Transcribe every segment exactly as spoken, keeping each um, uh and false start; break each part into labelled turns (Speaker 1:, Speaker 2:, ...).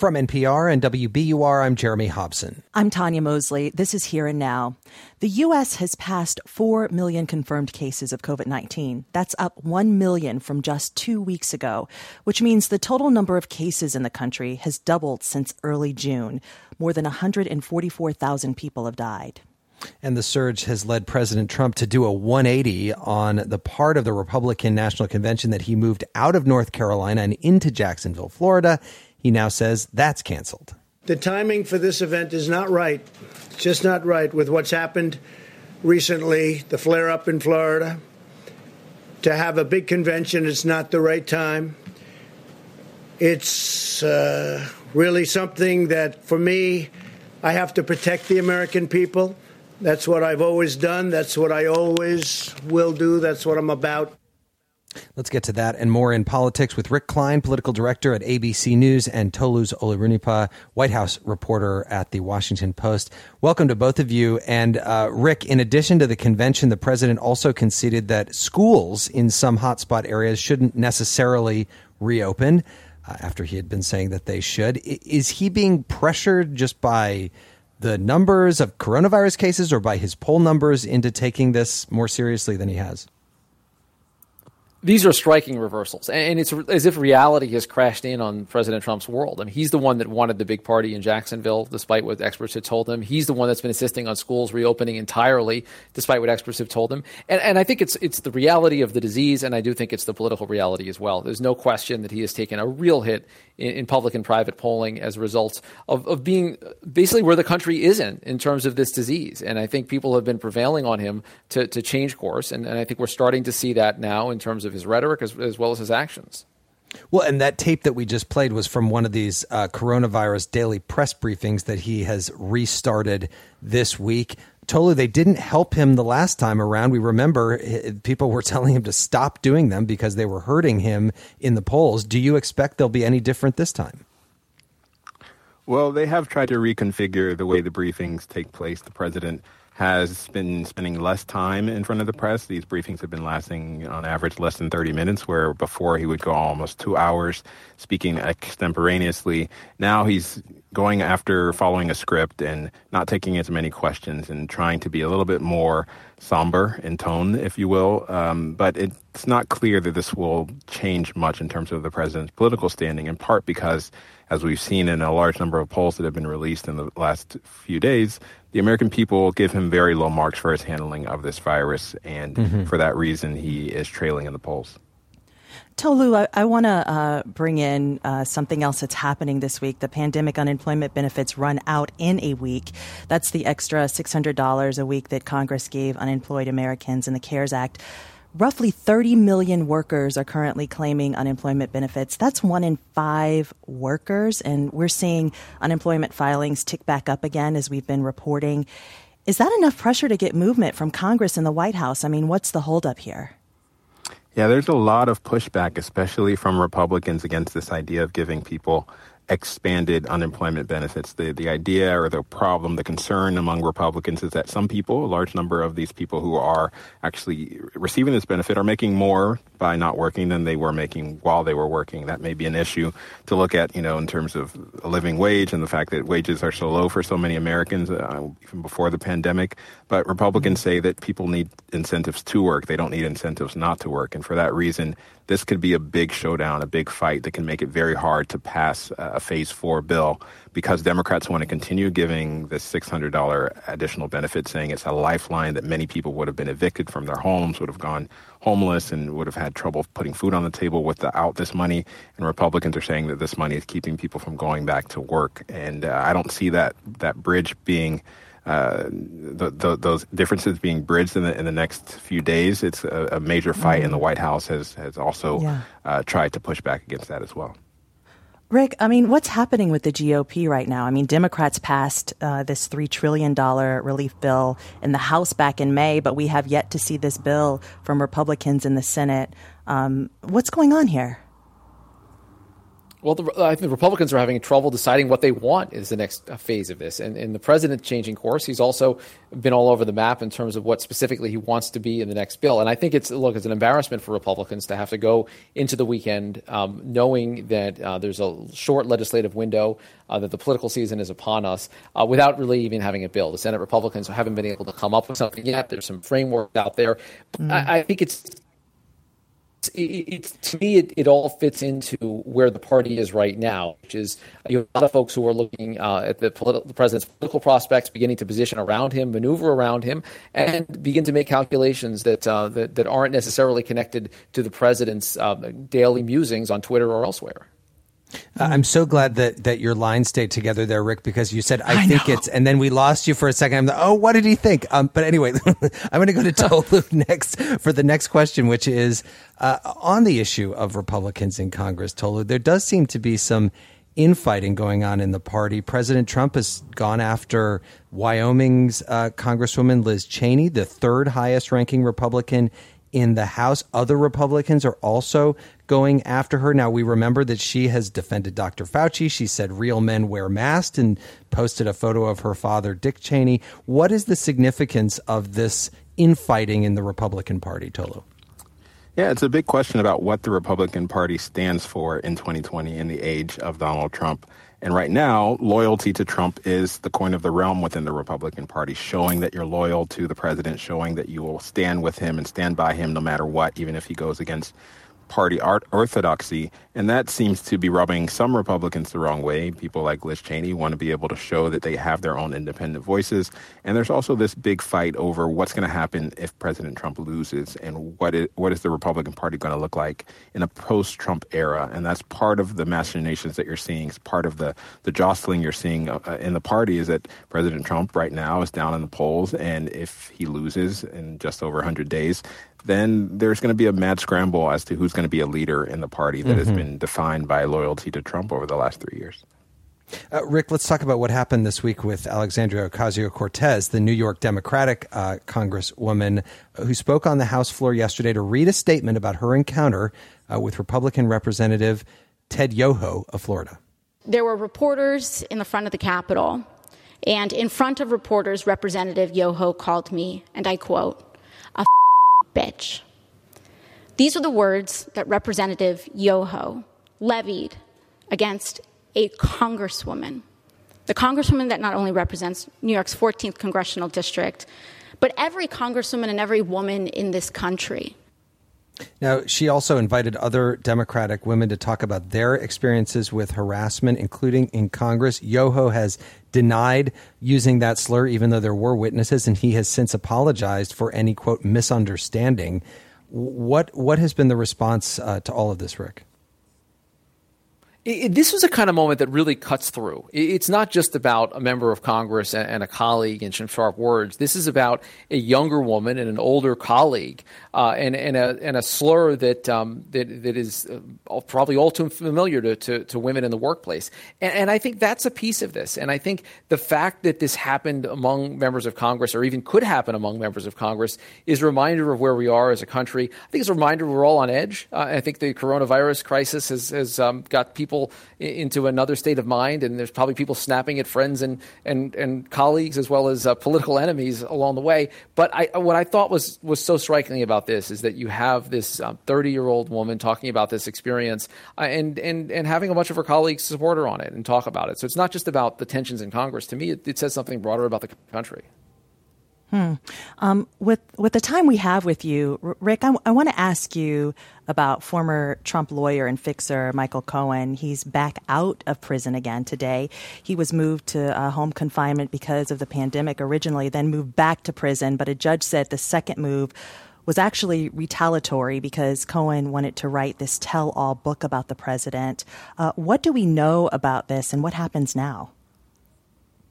Speaker 1: From N P R and W B U R, I'm Jeremy Hobson.
Speaker 2: I'm Tanya Mosley. This is Here and Now. The U S has passed four million confirmed cases of covid nineteen. That's up one million from just two weeks ago, which means the total number of cases in the country has doubled since early June. More than one hundred forty-four thousand people have died.
Speaker 1: And the surge has led President Trump to do a one eighty on the part of the Republican National Convention that he moved out of North Carolina and into Jacksonville, Florida. He now says that's canceled.
Speaker 3: The timing for this event is not right. It's just not right with what's happened recently, the flare-up in Florida. To have a big convention is not the right time. It's uh, really something that, for me, I have to protect the American people. That's what I've always done. That's what I always will do. That's what I'm about.
Speaker 1: Let's get to that and more in politics with Rick Klein, political director at A B C News, and Toluse Olorunnipa, White House reporter at The Washington Post. Welcome to both of you. And uh, Rick, in addition to the convention, the president also conceded that schools in some hotspot areas shouldn't necessarily reopen uh, after he had been saying that they should. Is he being pressured just by the numbers of coronavirus cases or by his poll numbers into taking this more seriously than he has?
Speaker 4: These are striking reversals, and it's as if reality has crashed in on President Trump's world. I mean, he's the one that wanted the big party in Jacksonville, despite what experts had told him. He's the one that's been insisting on schools reopening entirely, despite what experts have told him. And, and I think it's it's the reality of the disease, and I do think it's the political reality as well. There's no question that he has taken a real hit in, in public and private polling as a result of, of being basically where the country isn't in terms of this disease. And I think people have been prevailing on him to, to change course, and, and I think we're starting to see that now in terms of his rhetoric as, as well as his actions.
Speaker 1: Well, and that tape that we just played was from one of these uh, coronavirus daily press briefings that he has restarted this week. Tolu, they didn't help him the last time around. We remember people were telling him to stop doing them because they were hurting him in the polls. Do you expect they'll be any different this time?
Speaker 5: Well, they have tried to reconfigure the way the briefings take place. The president has been spending less time in front of the press. These briefings have been lasting on average less than thirty minutes, where before he would go almost two hours speaking extemporaneously. Now he's going after following a script and not taking as many questions and trying to be a little bit more somber in tone, if you will. Um, but it's not clear that this will change much in terms of the president's political standing, in part because, as we've seen in a large number of polls that have been released in the last few days, the American people give him very low marks for his handling of this virus, and mm-hmm. for that reason, he is trailing in the polls.
Speaker 2: Tolu, I, I want to uh, bring in uh, something else that's happening this week. The pandemic unemployment benefits run out in a week. That's the extra six hundred dollars a week that Congress gave unemployed Americans in the CARES Act. Roughly thirty million workers are currently claiming unemployment benefits. That's one in five workers, and we're seeing unemployment filings tick back up again, as we've been reporting. Is that enough pressure to get movement from Congress and the White House? I mean, what's the holdup here?
Speaker 5: Yeah, there's a lot of pushback, especially from Republicans, against this idea of giving people expanded unemployment benefits. The the idea or the problem, the concern among Republicans is that some people, a large number of these people who are actually receiving this benefit, are making more by not working than they were making while they were working. That may be an issue to look at, you know, in terms of a living wage and the fact that wages are so low for so many Americans, uh, even before the pandemic. But Republicans say that people need incentives to work. They don't need incentives not to work. And for that reason, this could be a big showdown, a big fight that can make it very hard to pass a phase four bill, because Democrats want to continue giving this six hundred dollars additional benefit, saying it's a lifeline that many people would have been evicted from their homes, would have gone homeless, and would have had trouble putting food on the table without this money. And Republicans are saying that this money is keeping people from going back to work. And uh, I don't see that that bridge being Uh, the, the, those differences being bridged in the in the next few days. It's a, a major fight, mm. and the White House has has also yeah. uh, tried to push back against that as well.
Speaker 2: Rick, I mean, what's happening with the G O P right now? I mean, Democrats passed uh, this three trillion dollars relief bill in the House back in May, but we have yet to see this bill from Republicans in the Senate. Um, what's going on here?
Speaker 4: Well, the, I think the Republicans are having trouble deciding what they want is the next phase of this. And, and the president changing course. He's also been all over the map in terms of what specifically he wants to be in the next bill. And I think it's, look, it's an embarrassment for Republicans to have to go into the weekend um, knowing that uh, there's a short legislative window, uh, that the political season is upon us, uh, without really even having a bill. The Senate Republicans haven't been able to come up with something yet. There's some framework out there. Mm. I, I think it's It, it, to me, it, it all fits into where the party is right now, which is you have a lot of folks who are looking uh, at the, politi- the president's political prospects, beginning to position around him, maneuver around him, and begin to make calculations that uh, that, that aren't necessarily connected to the president's uh, daily musings on Twitter or elsewhere.
Speaker 1: Uh, I'm so glad that, that your line stayed together there, Rick, because you said, I, I think know. it's, and then we lost you for a second. I'm like, oh, what did he think? Um, but anyway, I'm going to go to Tolu next for the next question, which is uh, on the issue of Republicans in Congress, Tolu, there does seem to be some infighting going on in the party. President Trump has gone after Wyoming's uh, Congresswoman Liz Cheney, the third highest ranking Republican in the House. Other Republicans are also going after her. Now, we remember that she has defended Doctor Fauci. She said real men wear masks and posted a photo of her father, Dick Cheney. What is the significance of this infighting in the Republican Party, Tolu?
Speaker 5: Yeah, it's a big question about what the Republican Party stands for in twenty twenty in the age of Donald Trump. And right now, loyalty to Trump is the coin of the realm within the Republican Party, showing that you're loyal to the president, showing that you will stand with him and stand by him no matter what, even if he goes against party art orthodoxy. And that seems to be rubbing some Republicans the wrong way. People like Liz Cheney want to be able to show that they have their own independent voices. And there's also this big fight over what's going to happen if President Trump loses and what is, what is the Republican Party going to look like in a post-Trump era. And that's part of the machinations that you're seeing. It's part of the, the jostling you're seeing uh, in the party is that President Trump right now is down in the polls. And if he loses in just over one hundred days, then there's going to be a mad scramble as to who's going to be a leader in the party that mm-hmm. has been defined by loyalty to Trump over the last three years.
Speaker 1: Uh, Rick, let's talk about what happened this week with Alexandria Ocasio-Cortez, the New York Democratic uh, Congresswoman who spoke on the House floor yesterday to read a statement about her encounter uh, with Republican Representative Ted Yoho of Florida.
Speaker 6: There were reporters in the front of the Capitol, and in front of reporters, Representative Yoho called me, and I quote, a bitch. These are the words that Representative Yoho levied against a congresswoman, the congresswoman that not only represents New York's fourteenth congressional district, but every congresswoman and every woman in this country.
Speaker 1: Now, she also invited other Democratic women to talk about their experiences with harassment, including in Congress. Yoho has denied using that slur, even though there were witnesses, and he has since apologized for any, quote, misunderstanding. What what has been the response uh, to all of this, Rick?
Speaker 4: It, this was a kind of moment that really cuts through. It, it's not just about a member of Congress and, and a colleague and some sharp words. This is about a younger woman and an older colleague, uh, and, and, a, and a slur that um, that, that is uh, probably all too familiar to, to, to women in the workplace. And, and I think that's a piece of this. And I think the fact that this happened among members of Congress, or even could happen among members of Congress, is a reminder of where we are as a country. I think it's a reminder we're all on edge. Uh, I think the coronavirus crisis has, has um, got people into another state of mind, and there's probably people snapping at friends and and, and colleagues as well as uh, political enemies along the way. But I, what I thought was was so striking about this is that you have this thirty-year-old um, woman talking about this experience uh, and and and having a bunch of her colleagues support her on it and talk about it. So it's not just about the tensions in Congress. To me, it, it says something broader about the country.
Speaker 2: Hmm. Um, with with the time we have with you, Rick, I, I want to ask you about former Trump lawyer and fixer Michael Cohen. He's back out of prison again today. He was moved to uh, home confinement because of the pandemic originally, then moved back to prison. But a judge said the second move was actually retaliatory because Cohen wanted to write this tell-all book about the president. Uh, what do we know about this, and what happens now?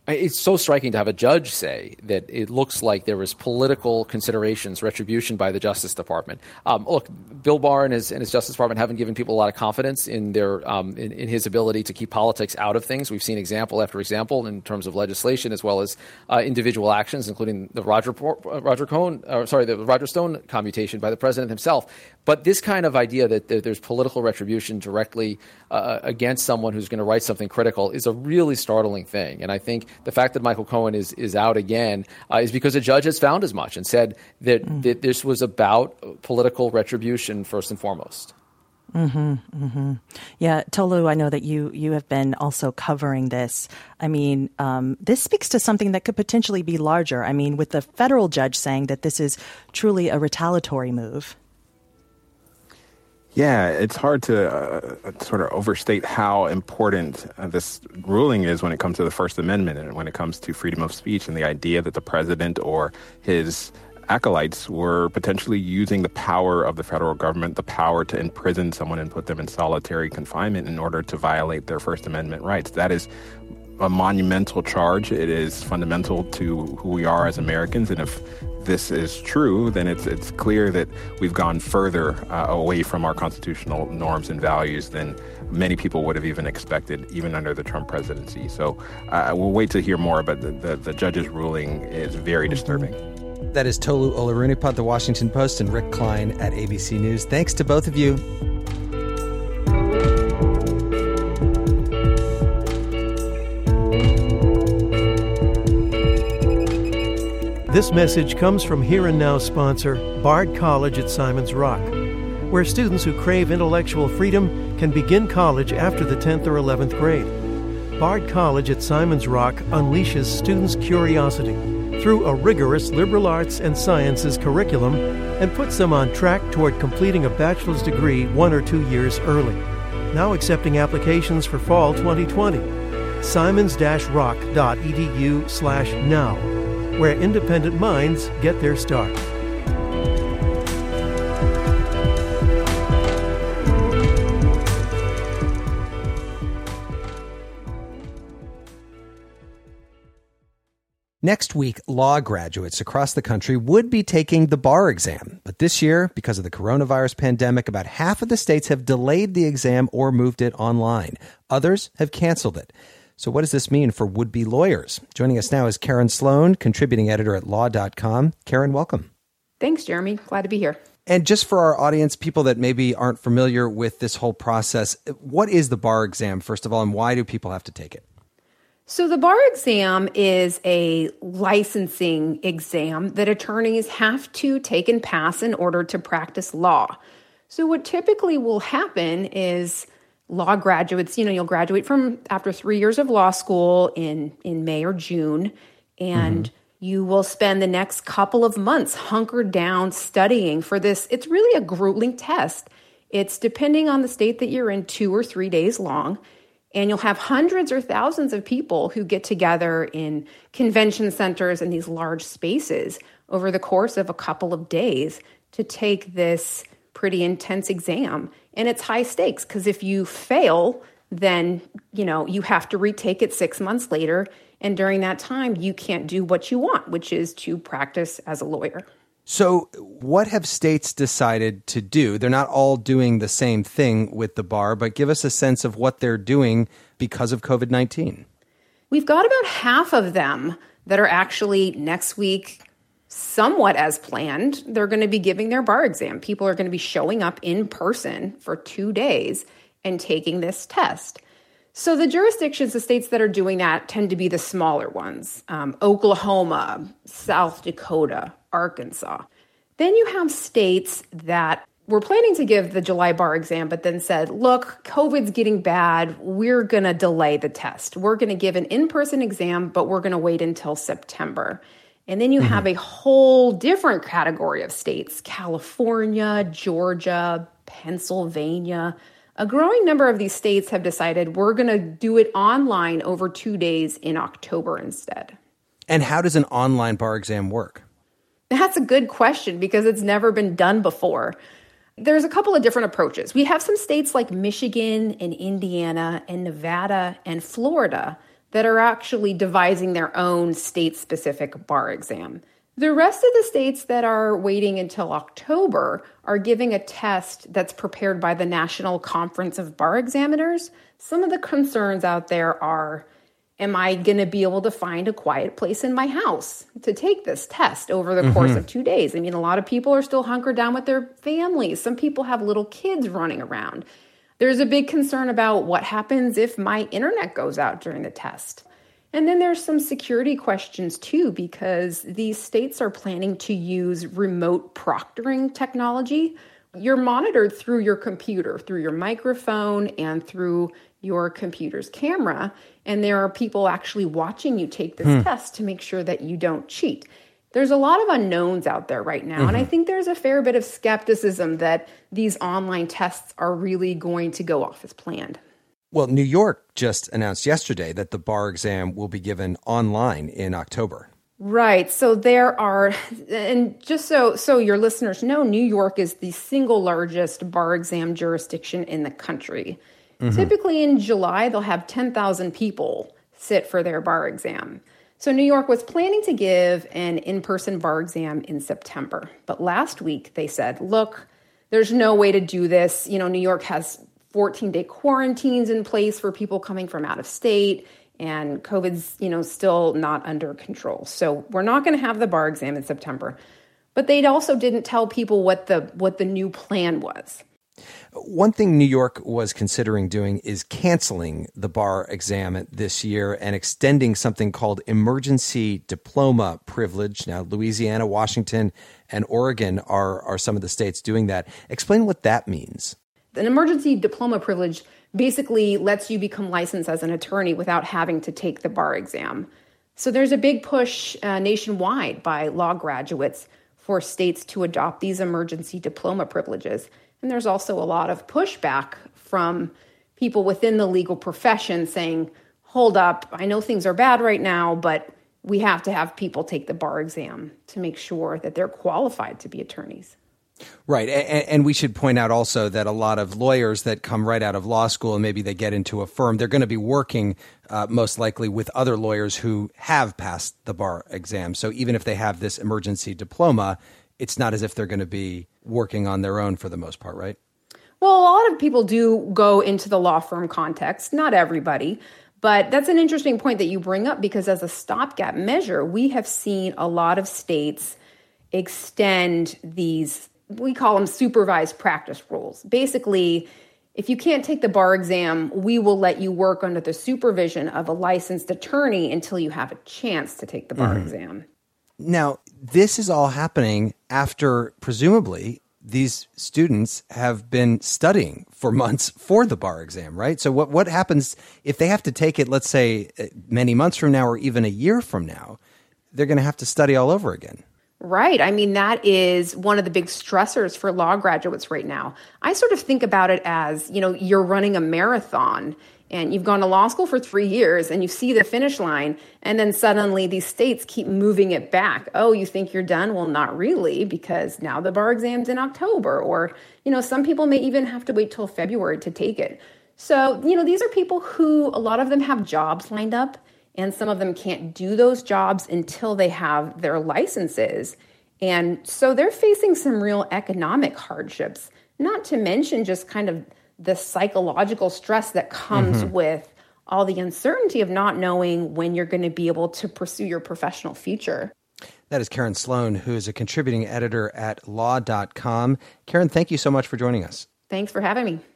Speaker 4: It's so striking to have a judge say that it looks like there was political considerations, retribution by the Justice Department. Um, look, Bill Barr and his, and his Justice Department haven't given people a lot of confidence in their um, in, in his ability to keep politics out of things. We've seen example after example in terms of legislation as well as uh, individual actions, including the Roger uh, Roger Cohen, uh, sorry, the Roger Stone commutation by the president himself. But this kind of idea that there's political retribution directly uh, against someone who's going to write something critical is a really startling thing. And I think the fact that Michael Cohen is is out again uh, is because a judge has found as much and said that, mm. that this was about political retribution first and foremost.
Speaker 2: Mm-hmm, mm-hmm. Yeah, Tolu, I know that you you have been also covering this. I mean, um, this speaks to something that could potentially be larger. I mean, with the federal judge saying that this is truly a retaliatory move.
Speaker 5: Yeah, it's hard to uh, sort of overstate how important uh, this ruling is when it comes to the First Amendment and when it comes to freedom of speech and the idea that the president or his acolytes were potentially using the power of the federal government, the power to imprison someone and put them in solitary confinement in order to violate their First Amendment rights. That is a monumental charge. It is fundamental to who we are as Americans. And if this is true, then it's it's clear that we've gone further uh, away from our constitutional norms and values than many people would have even expected, even under the Trump presidency. So uh, we'll wait to hear more, but the, the, the judge's ruling is very disturbing.
Speaker 1: That is Tolu Olorunnipa at The Washington Post and Rick Klein at A B C News. Thanks to both of you.
Speaker 7: This message comes from Here and Now sponsor Bard College at Simon's Rock, where students who crave intellectual freedom can begin college after the tenth or eleventh grade. Bard College at Simon's Rock unleashes students' curiosity through a rigorous liberal arts and sciences curriculum and puts them on track toward completing a bachelor's degree one or two years early. Now accepting applications for fall twenty twenty. simons dash rock dot e d u slash now, where independent minds get their start.
Speaker 1: Next week, law graduates across the country would be taking the bar exam. But this year, because of the coronavirus pandemic, about half of the states have delayed the exam or moved it online. Others have canceled it. So what does this mean for would-be lawyers? Joining us now is Karen Sloan, contributing editor at law dot com. Karen, welcome.
Speaker 8: Thanks, Jeremy. Glad to be here.
Speaker 1: And just for our audience, people that maybe aren't familiar with this whole process, what is the bar exam, first of all, and why do people have to take it?
Speaker 8: So the bar exam is a licensing exam that attorneys have to take and pass in order to practice law. So what typically will happen is law graduates, you know, you'll graduate from after three years of law school in, in May or June, and mm-hmm. you will spend the next couple of months hunkered down studying for this. It's really a grueling test. It's, depending on the state that you're in, two or three days long. And you'll have hundreds or thousands of people who get together in convention centers and these large spaces over the course of a couple of days to take this pretty intense exam. And it's high stakes because if you fail, then, you know, you have to retake it six months later. And during that time, you can't do what you want, which is to practice as a lawyer.
Speaker 1: So what have states decided to do? They're not all doing the same thing with the bar, but give us a sense of what they're doing because of covid nineteen.
Speaker 8: We've got about half of them that are actually next week, somewhat as planned. They're going to be giving their bar exam. People are going to be showing up in person for two days and taking this test. So the jurisdictions, the states that are doing that tend to be the smaller ones. Um, Oklahoma, South Dakota, Arkansas. Then you have states that were planning to give the July bar exam, but then said, look, COVID's getting bad. We're going to delay the test. We're going to give an in-person exam, but we're going to wait until September. And then you mm-hmm. have a whole different category of states, California, Georgia, Pennsylvania. A growing number of these states have decided we're going to do it online over two days in October instead.
Speaker 1: And how does an online bar exam work?
Speaker 8: That's a good question because it's never been done before. There's a couple of different approaches. We have some states like Michigan and Indiana and Nevada and Florida that are actually devising their own state-specific bar exam. The rest of the states that are waiting until October are giving a test that's prepared by the National Conference of Bar Examiners. Some of the concerns out there are, am I going to be able to find a quiet place in my house to take this test over the mm-hmm. course of two days? I mean, a lot of people are still hunkered down with their families. Some people have little kids running around. There's a big concern about what happens if my internet goes out during the test. And then there's some security questions too, because these states are planning to use remote proctoring technology. You're monitored through your computer, through your microphone, and through your computer's camera. And there are people actually watching you take this hmm. test to make sure that you don't cheat. There's a lot of unknowns out there right now. Mm-hmm. And I think there's a fair bit of skepticism that these online tests are really going to go off as planned.
Speaker 1: Well, New York just announced yesterday that the bar exam will be given online in October.
Speaker 8: Right. So there are, and just so so your listeners know, New York is the single largest bar exam jurisdiction in the country. Mm-hmm. Typically in July, they'll have ten thousand people sit for their bar exam. So New York was planning to give an in-person bar exam in September. But last week they said, look, there's no way to do this. You know, New York has fourteen-day quarantines in place for people coming from out of state, and COVID's, you know, still not under control. So we're not going to have the bar exam in September. But they also didn't tell people what the what the new plan was.
Speaker 1: One thing New York was considering doing is canceling the bar exam this year and extending something called emergency diploma privilege. Now, Louisiana, Washington, and Oregon are, are some of the states doing that. Explain what that means.
Speaker 8: An emergency diploma privilege basically lets you become licensed as an attorney without having to take the bar exam. So there's a big push uh, nationwide by law graduates for states to adopt these emergency diploma privileges. And there's also a lot of pushback from people within the legal profession saying, hold up, I know things are bad right now, but we have to have people take the bar exam to make sure that they're qualified to be attorneys.
Speaker 1: Right. And, and we should point out also that a lot of lawyers that come right out of law school and maybe they get into a firm, they're going to be working uh, most likely with other lawyers who have passed the bar exam. So even if they have this emergency diploma, it's not as if they're going to be working on their own for the most part, right?
Speaker 8: Well, a lot of people do go into the law firm context, not everybody. But that's an interesting point that you bring up, because as a stopgap measure, we have seen a lot of states extend these, we call them supervised practice rules. Basically, if you can't take the bar exam, we will let you work under the supervision of a licensed attorney until you have a chance to take the bar mm-hmm. exam.
Speaker 1: Now, this is all happening after, presumably, these students have been studying for months for the bar exam, right? So what, what happens if they have to take it, let's say, many months from now or even a year from now? They're going to have to study all over again.
Speaker 8: Right. I mean, that is one of the big stressors for law graduates right now. I sort of think about it as, you know, you're running a marathon and you've gone to law school for three years and you see the finish line, and then suddenly these states keep moving it back. Oh, you think you're done? Well, not really, because now the bar exam's in October, or, you know, some people may even have to wait till February to take it. So, you know, these are people who, a lot of them have jobs lined up, and some of them can't do those jobs until they have their licenses. And so they're facing some real economic hardships, not to mention just kind of the psychological stress that comes mm-hmm. with all the uncertainty of not knowing when you're going to be able to pursue your professional future.
Speaker 1: That is Karen Sloan, who is a contributing editor at law dot com. Karen, thank you so much for joining us.
Speaker 8: Thanks for having me.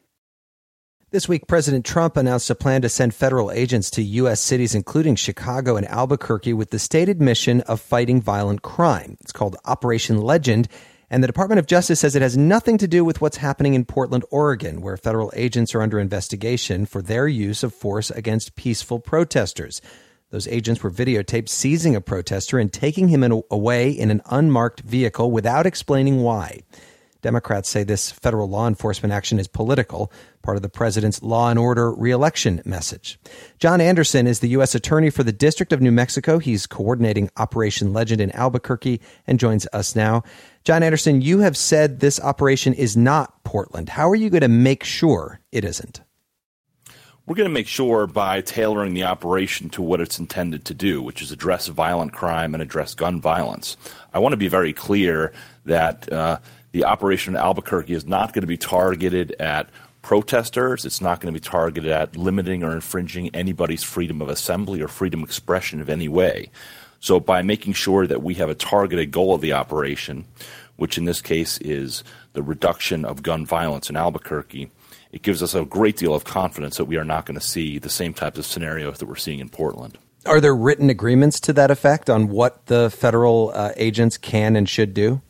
Speaker 1: This week, President Trump announced a plan to send federal agents to U S cities, including Chicago and Albuquerque, with the stated mission of fighting violent crime. It's called Operation Legend, and the Department of Justice says it has nothing to do with what's happening in Portland, Oregon, where federal agents are under investigation for their use of force against peaceful protesters. Those agents were videotaped seizing a protester and taking him in, away in an unmarked vehicle without explaining why. Democrats say this federal law enforcement action is political, part of the president's law and order re-election message. John Anderson is the U S attorney for the District of New Mexico. He's coordinating Operation Legend in Albuquerque and joins us now. John Anderson, you have said this operation is not Portland. How are you going to make sure it isn't?
Speaker 9: We're going to make sure by tailoring the operation to what it's intended to do, which is address violent crime and address gun violence. I want to be very clear that uh, the operation in Albuquerque is not going to be targeted at protesters. It's not going to be targeted at limiting or infringing anybody's freedom of assembly or freedom of expression of any way. So by making sure that we have a targeted goal of the operation, which in this case is the reduction of gun violence in Albuquerque, it gives us a great deal of confidence that we are not going to see the same types of scenarios that we're seeing in Portland.
Speaker 1: Are there written agreements to that effect on what the federal uh, agents can and should do?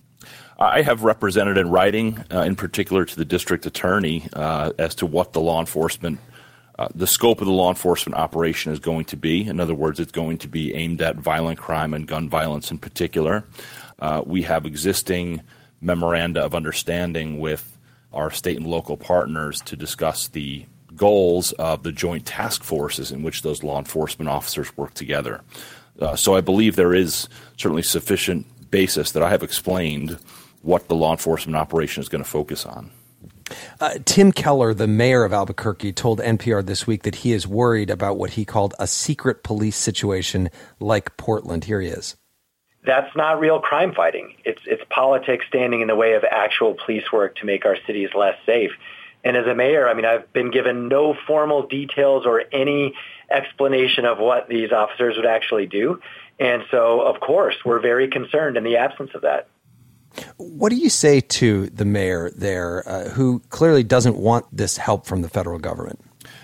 Speaker 9: I have represented in writing, uh, in particular to the district attorney, uh, as to what the law enforcement, uh, the scope of the law enforcement operation is going to be. In other words, it's going to be aimed at violent crime and gun violence in particular. Uh, we have existing memoranda of understanding with our state and local partners to discuss the goals of the joint task forces in which those law enforcement officers work together. Uh, so I believe there is certainly sufficient basis that I have explained what the law enforcement operation is going to focus on.
Speaker 1: Uh, Tim Keller, the mayor of Albuquerque, told N P R this week that he is worried about what he called a secret police situation like Portland. Here he is.
Speaker 10: That's not real crime fighting. It's it's politics standing in the way of actual police work to make our cities less safe. And as a mayor, I mean, I've been given no formal details or any explanation of what these officers would actually do. And so, of course, we're very concerned in the absence of that.
Speaker 1: What do you say to the mayor there, uh, who clearly doesn't want this help from the federal government?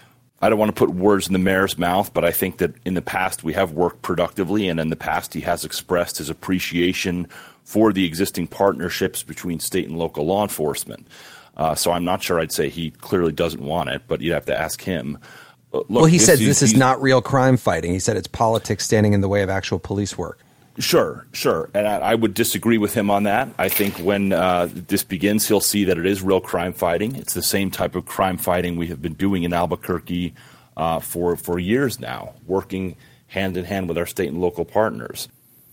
Speaker 9: I don't want to put words in the mayor's mouth, but I think that in the past we have worked productively, and in the past he has expressed his appreciation for the existing partnerships between state and local law enforcement. Uh, so I'm not sure I'd say he clearly doesn't want it, but you'd have to ask him. Uh, look,
Speaker 1: well, he
Speaker 9: this,
Speaker 1: said this is
Speaker 9: these,
Speaker 1: not real crime fighting. He said it's politics standing in the way of actual police work.
Speaker 9: Sure, sure. And I, I would disagree with him on that. I think when uh, this begins, he'll see that it is real crime fighting. It's the same type of crime fighting we have been doing in Albuquerque uh, for, for years now, working hand in hand with our state and local partners.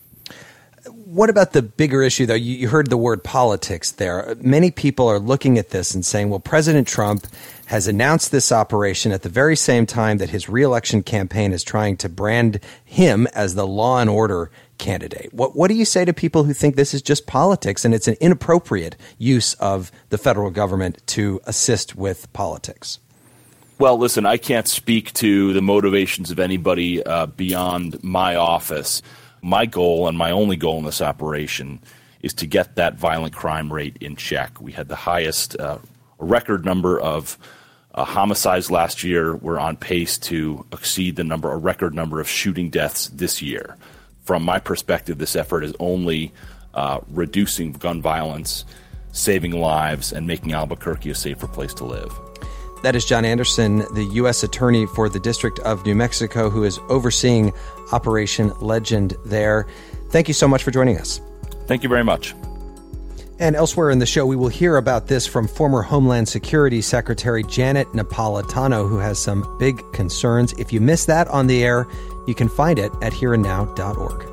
Speaker 1: What about the bigger issue, though? You, you heard the word politics there. Many people are looking at this and saying, well, President Trump has announced this operation at the very same time that his reelection campaign is trying to brand him as the law and order candidate. What what do you say to people who think this is just politics and it's an inappropriate use of the federal government to assist with politics?
Speaker 9: Well, listen, I can't speak to the motivations of anybody uh, beyond my office. My goal and my only goal in this operation is to get that violent crime rate in check. We had the highest uh, record number of uh, homicides last year. We're on pace to exceed the number, a record number of shooting deaths this year. From my perspective, this effort is only uh, reducing gun violence, saving lives, and making Albuquerque a safer place to live.
Speaker 1: That is John Anderson, the U S Attorney for the District of New Mexico, who is overseeing Operation Legend there. Thank you so much for joining us.
Speaker 9: Thank you very much.
Speaker 1: And elsewhere in the show, we will hear about this from former Homeland Security Secretary Janet Napolitano, who has some big concerns. If you missed that on the air, you can find it at here and now dot org.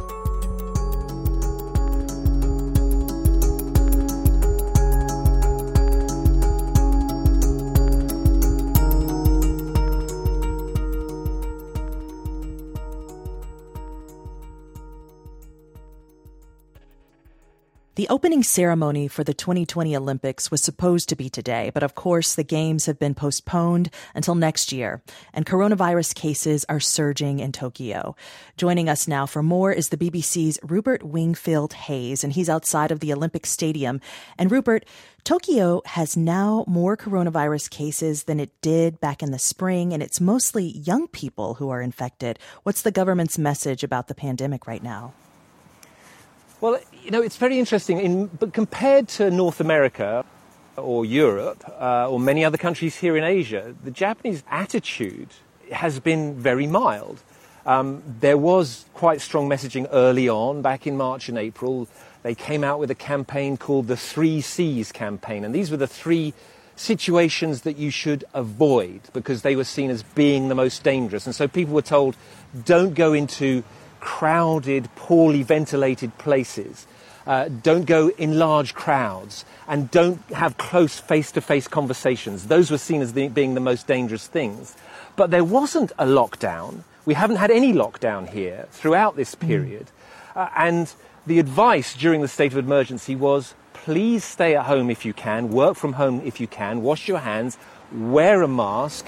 Speaker 2: The opening ceremony for the twenty twenty Olympics was supposed to be today, but of course the games have been postponed until next year, and coronavirus cases are surging in Tokyo. Joining us now for more is the B B C's Rupert Wingfield Hayes, and he's outside of the Olympic Stadium. And Rupert, Tokyo has now more coronavirus cases than it did back in the spring, and it's mostly young people who are infected. What's the government's message about the pandemic right now?
Speaker 11: Well, you know, it's very interesting. In, but compared to North America or Europe uh, or many other countries here in Asia, the Japanese attitude has been very mild. Um, there was quite strong messaging early on, back in March and April. They came out with a campaign called the Three C's campaign, and these were the three situations that you should avoid because they were seen as being the most dangerous. And so people were told, don't go into crowded, poorly ventilated places. Uh, don't go in large crowds and don't have close face-to-face conversations. Those were seen as the, being the most dangerous things. But there wasn't a lockdown. We haven't had any lockdown here throughout this period. Mm. Uh, and the advice during the state of emergency was, please stay at home if you can, work from home if you can, wash your hands, wear a mask,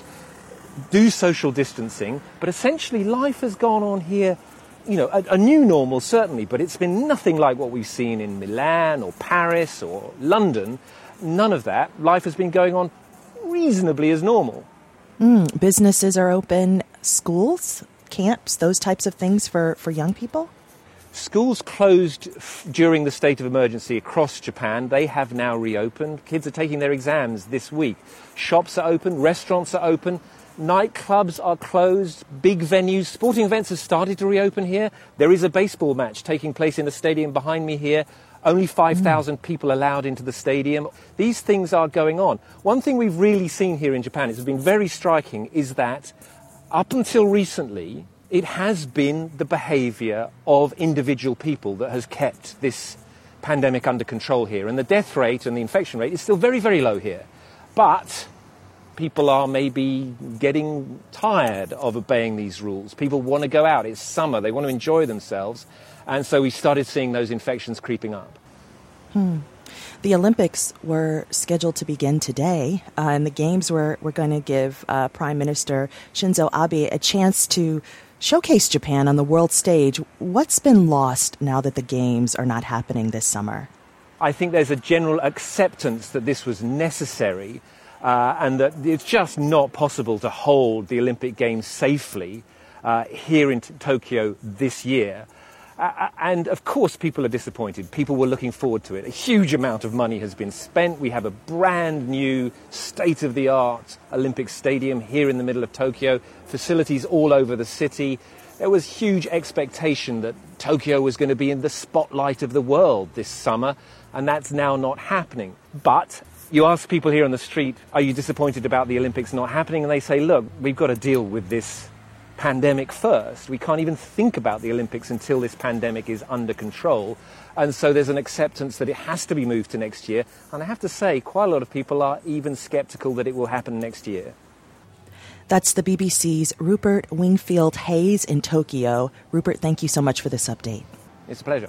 Speaker 11: do social distancing. But essentially life has gone on here, you know, a, a new normal certainly, but it's been nothing like what we've seen in Milan or Paris or London. None of that. Life has been going on reasonably as normal.
Speaker 2: Mm, businesses are open, schools, camps, those types of things for, for young people?
Speaker 11: Schools closed f- during the state of emergency across Japan. They have now reopened. Kids are taking their exams this week. Shops are open, restaurants are open, nightclubs are closed, big venues, sporting events have started to reopen here. There is a baseball match taking place in the stadium behind me here. Only five thousand mm. people allowed into the stadium. These things are going on. One thing we've really seen here in Japan, it's been very striking, is that up until recently, it has been the behaviour of individual people that has kept this pandemic under control here. And the death rate and the infection rate is still very, very low here. But people are maybe getting tired of obeying these rules. People want to go out. It's summer. They want to enjoy themselves. And so we started seeing those infections creeping up.
Speaker 2: Hmm. The Olympics were scheduled to begin today, uh, and the Games were, were going to give uh, Prime Minister Shinzo Abe a chance to showcase Japan on the world stage. What's been lost now that the Games are not happening this summer?
Speaker 11: I think there's a general acceptance that this was necessary uh, and that it's just not possible to hold the Olympic Games safely uh, here in t- Tokyo this year. Uh, and, of course, people are disappointed. People were looking forward to it. A huge amount of money has been spent. We have a brand new state-of-the-art Olympic stadium here in the middle of Tokyo, facilities all over the city. There was huge expectation that Tokyo was going to be in the spotlight of the world this summer, and that's now not happening. But you ask people here on the street, are you disappointed about the Olympics not happening? And they say, look, we've got to deal with this pandemic first. We can't even think about the Olympics until this pandemic is under control. And so there's an acceptance that it has to be moved to next year. And I have to say, quite a lot of people are even skeptical that it will happen next year.
Speaker 2: That's the B B C's Rupert Wingfield Hayes in Tokyo. Rupert, thank you so much for this update.
Speaker 11: It's a pleasure.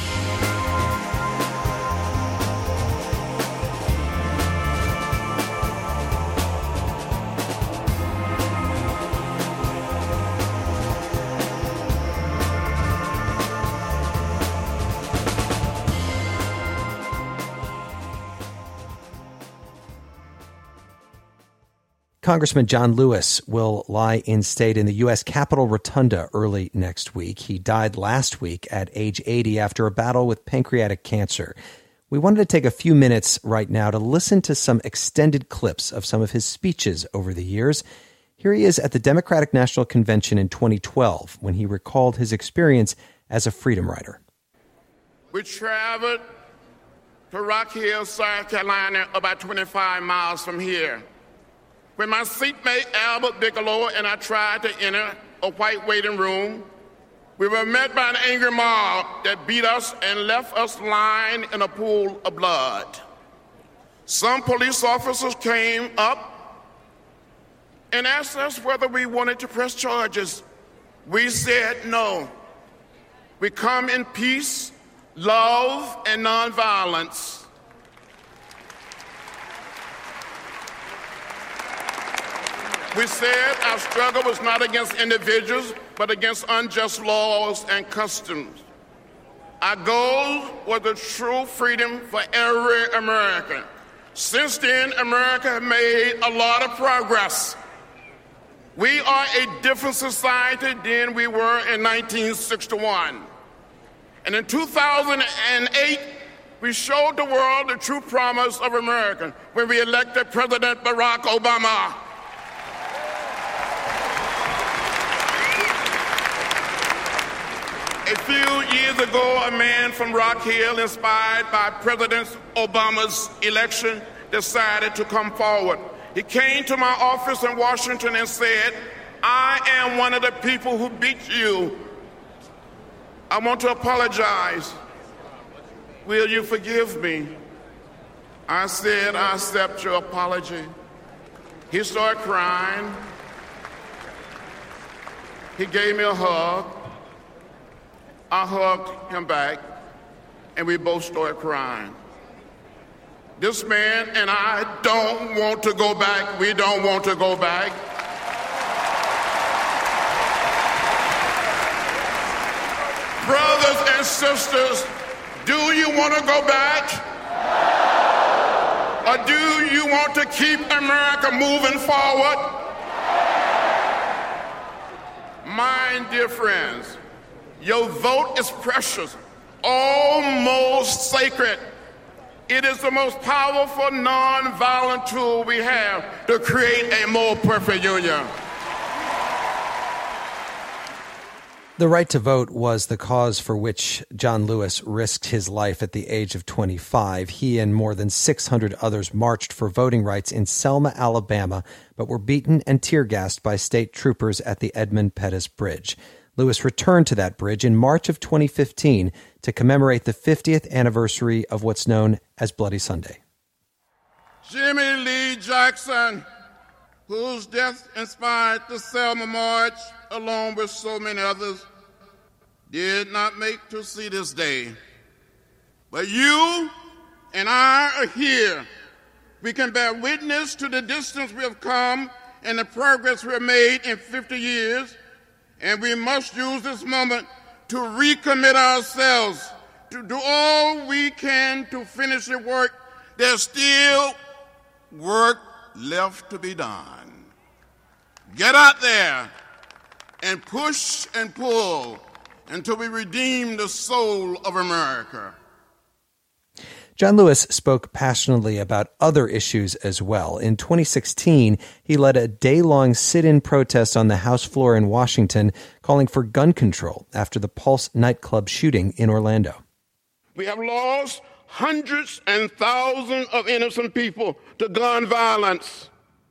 Speaker 1: Congressman John Lewis will lie in state in the U S Capitol Rotunda early next week. He died last week at age eighty after a battle with pancreatic cancer. We wanted to take a few minutes right now to listen to some extended clips of some of his speeches over the years. Here he is at the Democratic National Convention in twenty twelve when he recalled his experience as a freedom rider.
Speaker 12: We traveled to Rock Hill, South Carolina, about twenty-five miles from here. When my seatmate Albert Bigelow and I tried to enter a white waiting room, we were met by an angry mob that beat us and left us lying in a pool of blood. Some police officers came up and asked us whether we wanted to press charges. We said no. We come in peace, love, and nonviolence. We said our struggle was not against individuals, but against unjust laws and customs. Our goal was the true freedom for every American. Since then, America has made a lot of progress. We are a different society than we were in nineteen sixty-one. And in two thousand eight, we showed the world the true promise of America when we elected President Barack Obama. A few years ago, a man from Rock Hill, inspired by President Obama's election, decided to come forward. He came to my office in Washington and said, I am one of the people who beat you. I want to apologize. Will you forgive me? I said, I accept your apology. He started crying. He gave me a hug. I hugged him back, and we both started crying. This man and I don't want to go back. We don't want to go back. Brothers and sisters, do you want to go back? Or do you want to keep America moving forward? My dear friends, your vote is precious, almost sacred. It is the most powerful non-violent tool we have to create a more perfect union.
Speaker 1: The right to vote was the cause for which John Lewis risked his life at the age of twenty-five. He and more than six hundred others marched for voting rights in Selma, Alabama, but were beaten and tear-gassed by state troopers at the Edmund Pettus Bridge. Lewis returned to that bridge in March of twenty fifteen to commemorate the fiftieth anniversary of what's known as Bloody Sunday.
Speaker 12: Jimmy Lee Jackson, whose death inspired the Selma March, along with so many others, did not make to see this day. But you and I are here. We can bear witness to the distance we have come and the progress we have made in fifty years, and we must use this moment to recommit ourselves to do all we can to finish the work. There's still work left to be done. Get out there and push and pull until we redeem the soul of America.
Speaker 1: John Lewis spoke passionately about other issues as well. In twenty sixteen, he led a day-long sit-in protest on the House floor in Washington, calling for gun control after the Pulse nightclub shooting in Orlando.
Speaker 12: We have lost hundreds and thousands of innocent people to gun violence.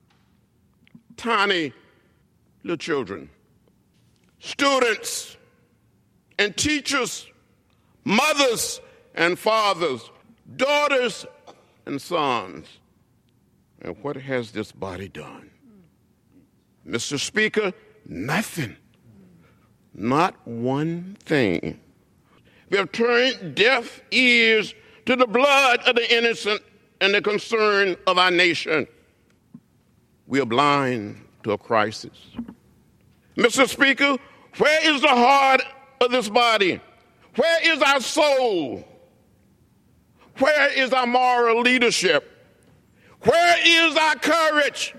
Speaker 12: Tiny little children, students and teachers, mothers and fathers, daughters and sons. And what has this body done? Mister Speaker, nothing. Not one thing. We have turned deaf ears to the blood of the innocent and the concern of our nation. We are blind to a crisis. Mister Speaker, where is the heart of this body? Where is our soul? Where is our moral leadership? Where is our courage?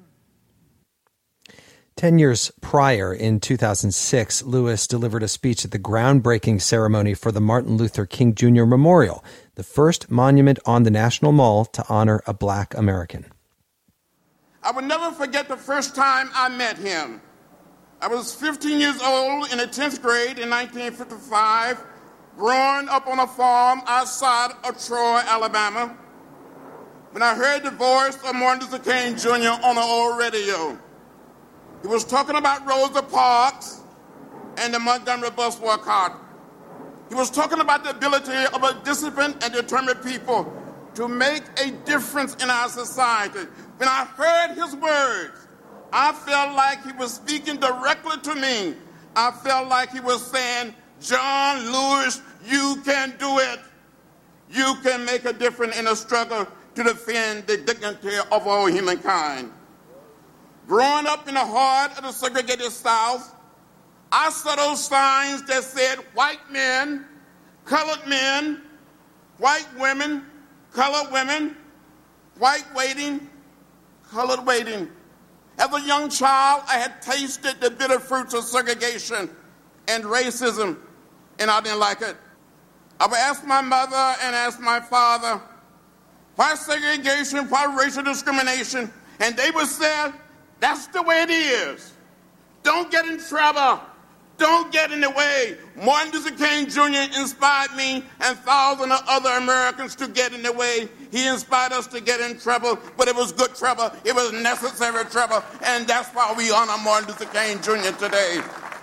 Speaker 1: Ten years prior, in two thousand six, Lewis delivered a speech at the groundbreaking ceremony for the Martin Luther King Junior Memorial, the first monument on the National Mall to honor a black American.
Speaker 12: I will never forget the first time I met him. I was fifteen years old in the tenth grade in nineteen fifty-five, growing up on a farm outside of Troy, Alabama, when I heard the voice of Martin Luther King Junior on the old radio. He was talking about Rosa Parks and the Montgomery bus boycott. He was talking about the ability of a disciplined and determined people to make a difference in our society. When I heard his words, I felt like he was speaking directly to me. I felt like he was saying, John Lewis, you can do it. You can make a difference in the struggle to defend the dignity of all humankind. Growing up in the heart of the segregated South, I saw those signs that said white men, colored men, white women, colored women, white waiting, colored waiting. As a young child, I had tasted the bitter fruits of segregation and racism, and I didn't like it. I would ask my mother and ask my father, why segregation, why racial discrimination? And they would say, that's the way it is. Don't get in trouble. Don't get in the way. Martin Luther King Junior inspired me and thousands of other Americans to get in the way. He inspired us to get in trouble, but it was good trouble. It was necessary trouble, and that's why we honor Martin Luther King Junior today.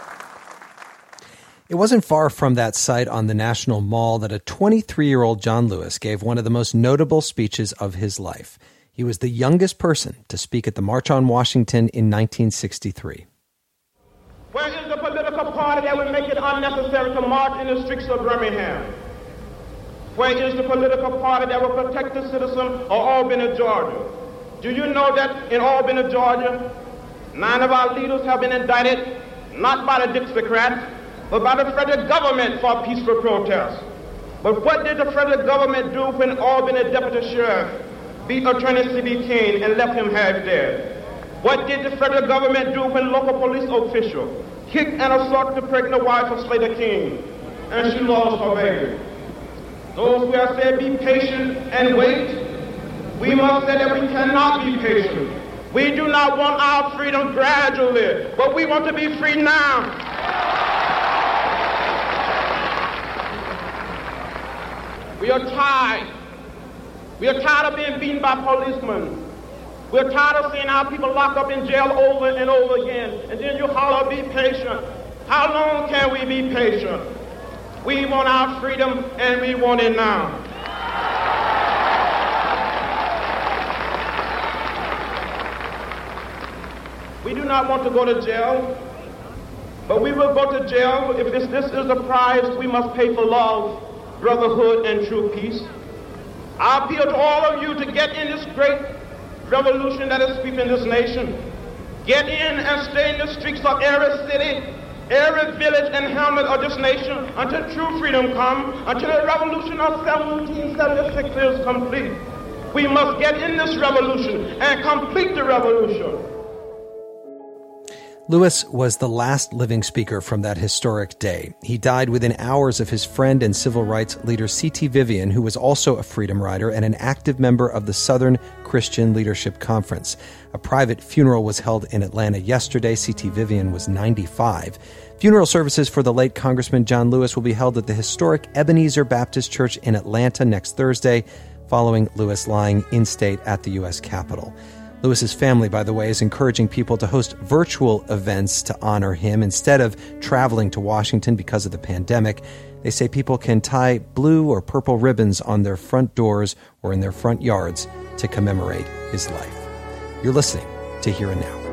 Speaker 1: It wasn't far from that site on the National Mall that a twenty-three-year-old John Lewis gave one of the most notable speeches of his life. He was the youngest person to speak at the March on Washington in nineteen sixty-three.
Speaker 12: Where is the
Speaker 13: political party that would make it unnecessary to march in the streets of Birmingham? Where is the political party that will protect the citizen of Albany, Georgia? Do you know that in Albany, Georgia, nine of our leaders have been indicted, not by the Dixiecrats, but by the federal government for peaceful protest? But what did the federal government do when Albany Deputy Sheriff beat Attorney C B King and left him half dead? What did the federal government do when local police official kicked and assaulted the pregnant wife of Slater King and she lost her baby? Those who have said be patient and wait, we must say that we cannot be patient. We do not want our freedom gradually, but we want to be free now. We are tired. We are tired of being beaten by policemen. We're tired of seeing our people locked up in jail over and over again. And then you holler, be patient. How long can we be patient? We want our freedom, and we want it now. We do not want to go to jail, but we will go to jail if this, this is the price we must pay for love, brotherhood, and true peace. I appeal to all of you to get in this great revolution that is sweeping this nation. Get in and stay in the streets of every city, every village and hamlet of this nation until true freedom comes, until the revolution of seventeen seventy-six is complete. We must get in this revolution and complete the revolution.
Speaker 1: Lewis was the last living speaker from that historic day. He died within hours of his friend and civil rights leader C T Vivian, who was also a freedom rider and an active member of the Southern Christian Leadership Conference. A private funeral was held in Atlanta yesterday. C T Vivian was ninety-five. Funeral services for the late Congressman John Lewis will be held at the historic Ebenezer Baptist Church in Atlanta next Thursday, following Lewis lying in state at the U S Capitol. Lewis's family, by the way, is encouraging people to host virtual events to honor him instead of traveling to Washington because of the pandemic. They say people can tie blue or purple ribbons on their front doors or in their front yards to commemorate his life. You're listening to Here and Now.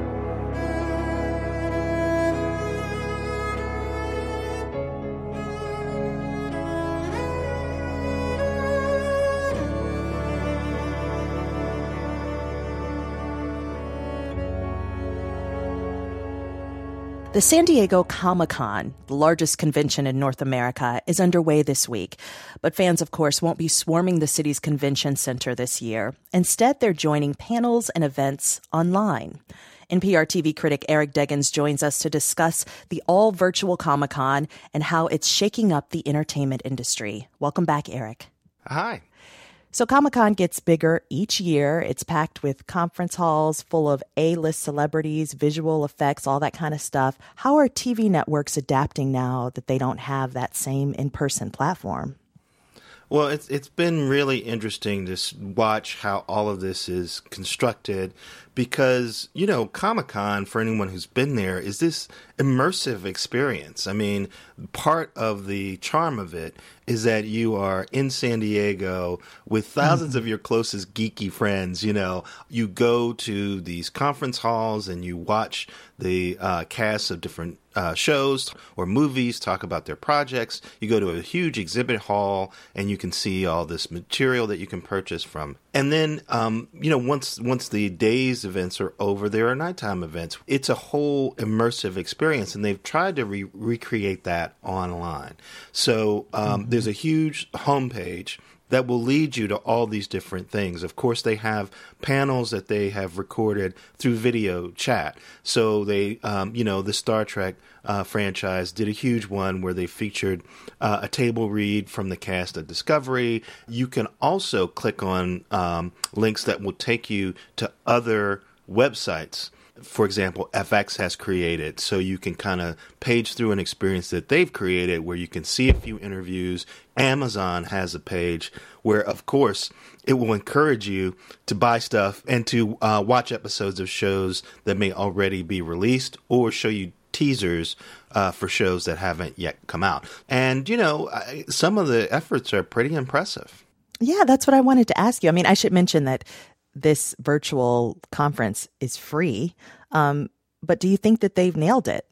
Speaker 2: The San Diego Comic-Con, the largest convention in North America, is underway this week. But fans, of course, won't be swarming the city's convention center this year. Instead, they're joining panels and events online. N P R T V critic Eric Deggans joins us to discuss the all-virtual Comic-Con and how it's shaking up the entertainment industry. Welcome back, Eric.
Speaker 14: Hi.
Speaker 2: So Comic-Con gets bigger each year. It's packed with conference halls full of A-list celebrities, visual effects, all that kind of stuff. How are T V networks adapting now that they don't have that same in-person platform?
Speaker 14: Well, it's it's been really interesting to watch how all of this is constructed because, you know, Comic-Con, for anyone who's been there, is this immersive experience. I mean, part of the charm of it is that you are in San Diego with thousands mm-hmm. of your closest geeky friends. You know, you go to these conference halls and you watch the uh, casts of different uh, shows or movies talk about their projects. You go to a huge exhibit hall and you can see all this material that you can purchase from. And then, um, you know, once once the day's events are over, there are nighttime events. It's a whole immersive experience, and they've tried to re- recreate that online. So um, mm-hmm. there's a huge homepage that will lead you to all these different things. Of course, they have panels that they have recorded through video chat. So they, um, you know, the Star Trek uh, franchise did a huge one where they featured uh, a table read from the cast of Discovery. You can also click on um, links that will take you to other websites. For example, F X has created, so you can kind of page through an experience that they've created where you can see a few interviews. Amazon has a page where, of course, it will encourage you to buy stuff and to uh, watch episodes of shows that may already be released or show you teasers uh, for shows that haven't yet come out. And, you know, I, some of the efforts are pretty impressive.
Speaker 2: Yeah, that's what I wanted to ask you. I mean, I should mention that this virtual conference is free, um, but do you think that they've nailed it?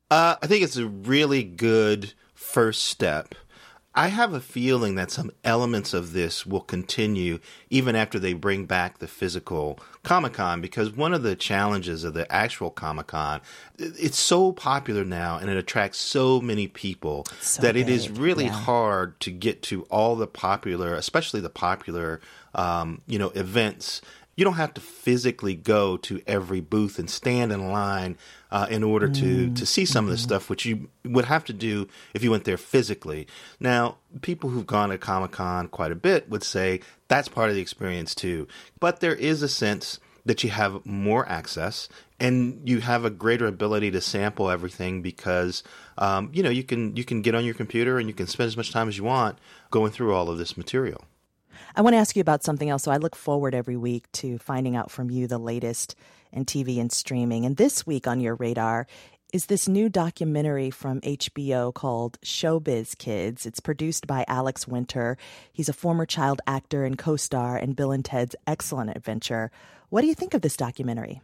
Speaker 14: Uh, I think it's a really good first step. I have a feeling that some elements of this will continue even after they bring back the physical Comic-Con, because one of the challenges of the actual Comic-Con, it's so popular now and it attracts so many people so that big. It is really yeah. hard to get to all the popular, especially the popular, um, you know, events. You don't have to physically go to every booth and stand in line uh, in order to, mm. to see some mm-hmm. of this stuff, which you would have to do if you went there physically. Now, people who've gone to Comic-Con quite a bit would say that's part of the experience too. But there is a sense that you have more access and you have a greater ability to sample everything because, um, you know, you can you can get on your computer and you can spend as much time as you want going through all of this material.
Speaker 2: I want to ask you about something else. So I look forward every week to finding out from you the latest in T V and streaming. And this week on your radar is this new documentary from H B O called Showbiz Kids. It's produced by Alex Winter. He's a former child actor and co-star in Bill and Ted's Excellent Adventure. What do you think of this documentary?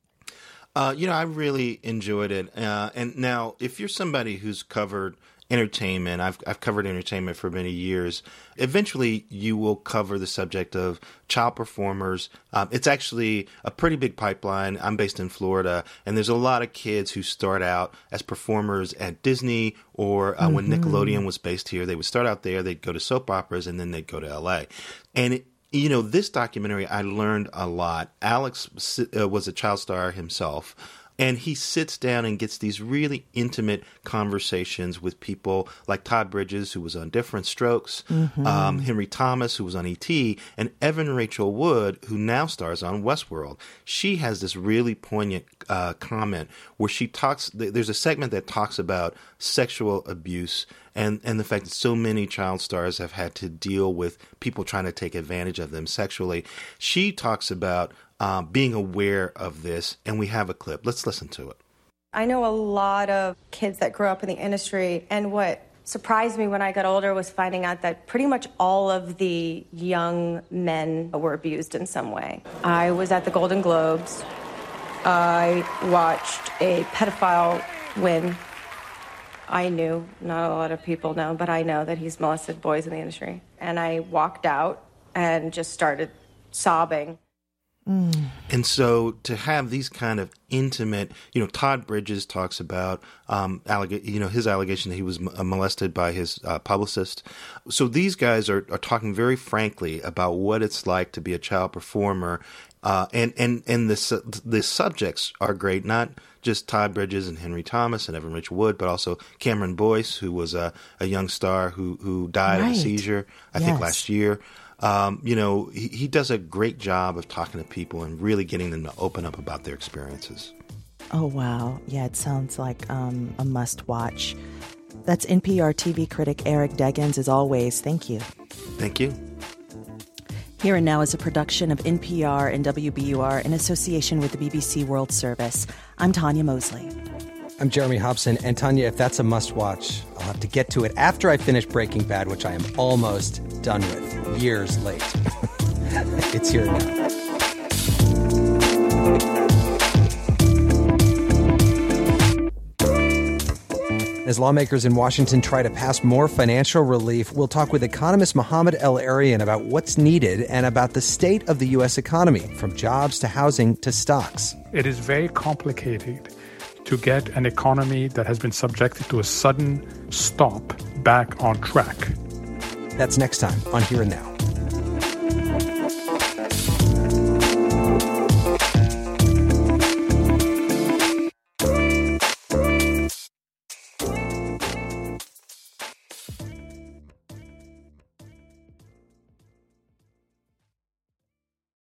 Speaker 14: Uh, you know, I really enjoyed it. Uh, and now, if you're somebody who's covered entertainment, I've I've covered entertainment for many years. Eventually, you will cover the subject of child performers. Um, it's actually a pretty big pipeline. I'm based in Florida, and there's a lot of kids who start out as performers at Disney or uh, mm-hmm. when Nickelodeon was based here. They would start out there, they'd go to soap operas, and then they'd go to L A. And it, you know, this documentary, I learned a lot. Alex uh, was a child star himself. And he sits down and gets these really intimate conversations with people like Todd Bridges, who was on Different Strokes, mm-hmm. um, Henry Thomas, who was on E T, and Evan Rachel Wood, who now stars on Westworld. She has this really poignant uh, comment where she talks, there's a segment that talks about sexual abuse and, and the fact that so many child stars have had to deal with people trying to take advantage of them sexually. She talks about Uh, being aware of this, and we have a clip. Let's listen to it.
Speaker 15: I know a lot of kids that grew up in the industry, and what surprised me when I got older was finding out that pretty much all of the young men were abused in some way. I was at the Golden Globes. I watched a pedophile win. I knew, not a lot of people know, but I know that he's molested boys in the industry. And I walked out and just started sobbing.
Speaker 14: Mm. And so to have these kind of intimate, you know, Todd Bridges talks about, um, alleg- you know, his allegation that he was m- molested by his uh, publicist. So these guys are, are talking very frankly about what it's like to be a child performer. Uh, and, and, and the, su- the subjects are great, not just Todd Bridges and Henry Thomas and Evan Rachel Wood, but also Cameron Boyce, who was a, a young star who, who died right. of a seizure, I yes. think last year. Um, you know, he, he does a great job of talking to people and really getting them to open up about their experiences.
Speaker 2: Oh, wow. Yeah, it sounds like um, a must-watch. That's N P R T V critic Eric Deggans, as always. Thank you.
Speaker 14: Thank you.
Speaker 2: Here and Now is a production of N P R and W B U R in association with the B B C World Service. I'm Tanya Mosley.
Speaker 1: I'm Jeremy Hobson. And Tanya, if that's a must-watch, I'll have to get to it after I finish Breaking Bad, which I am almost done with, years late. It's here now. As lawmakers in Washington try to pass more financial relief, we'll talk with economist Mohamed El-Erian about what's needed and about the state of the U S economy, from jobs to housing to stocks.
Speaker 16: It is very complicated to get an economy that has been subjected to a sudden stop back on track.
Speaker 1: That's next time on Here and Now.